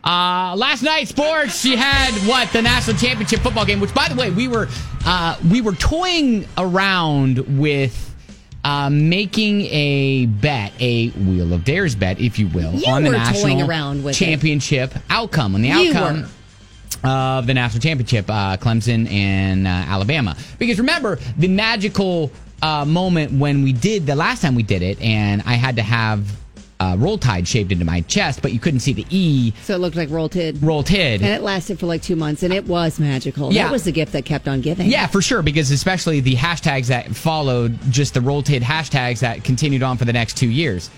Last night, sports, she had, the national championship football game, which, by the way, we were toying around with making a bet, a Wheel of Dares bet, if you will, on the national championship outcome. On the outcome of the national championship, Clemson and Alabama. Because remember, the magical moment when we did, the last time we did it, and I had to have Roll Tide shaved into my chest, but you couldn't see the E. So it looked like Roll Tid. Roll Tid. And it lasted for like 2 months, and it was magical. Yeah. That was the gift that kept on giving. Yeah, for sure, because especially the hashtags that followed, just the Roll Tid hashtags that continued on for the next 2 years.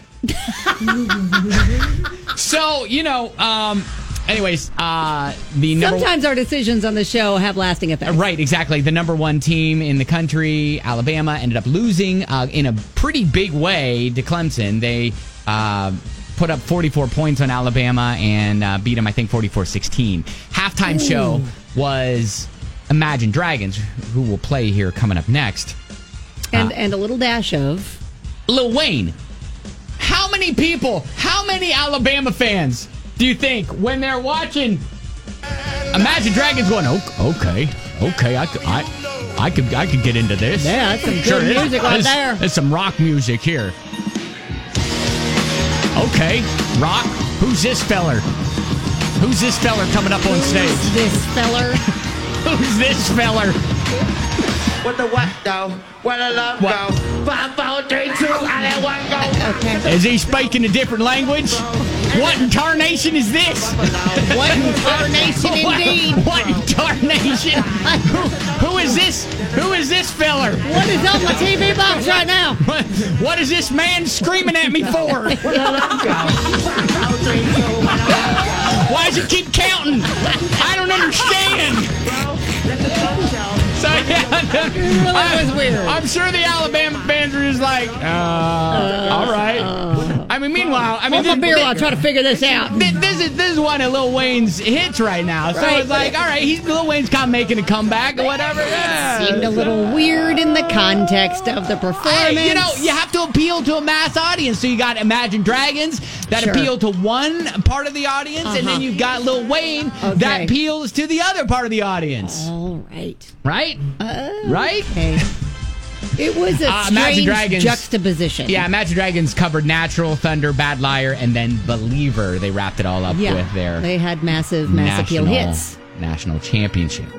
So, anyways, sometimes our decisions on the show have lasting effects. Right, exactly. The number one team in the country, Alabama, ended up losing in a pretty big way to Clemson. They put up 44 points on Alabama and beat them, I think, 44-16. Halftime show was Imagine Dragons, who will play here coming up next. And a little dash of Lil Wayne. How many Alabama fans do you think when they're watching Imagine Dragons going, okay, I could get into this. Yeah, that's some good music right there. There's some rock music here. Okay, rock. Who's this feller? Who's this feller coming up on stage? Who's this feller? Who's this feller? What the what, though? What the love go? 5, 4, 3, 2, I let one go. Okay. Is he speaking a different language? What in tarnation is this? What in tarnation indeed? What in tarnation? Who is this? Who is this feller? What is on my TV box right now? What is this man screaming at me for? Why does he keep counting? I don't understand. So yeah, It was weird. I'm sure the Alabama fans were just like, all right. I mean, meanwhile, Hold my beer while I try to figure this out. This is one of Lil Wayne's hits right now. So it's like, all right, Lil Wayne's kind of making a comeback or whatever. Yeah. Seemed a little weird in the context of the performance. You have to appeal to a mass audience. So you got Imagine Dragons that appeal to one part of the audience, and then you've got Lil Wayne that appeals to the other part of the audience. All right. Right? Right? Okay. It was a strange juxtaposition. Yeah, Imagine Dragons covered Natural, Thunder, Bad Liar, and then Believer. They wrapped it all up with their they had massive appeal hits. National championship.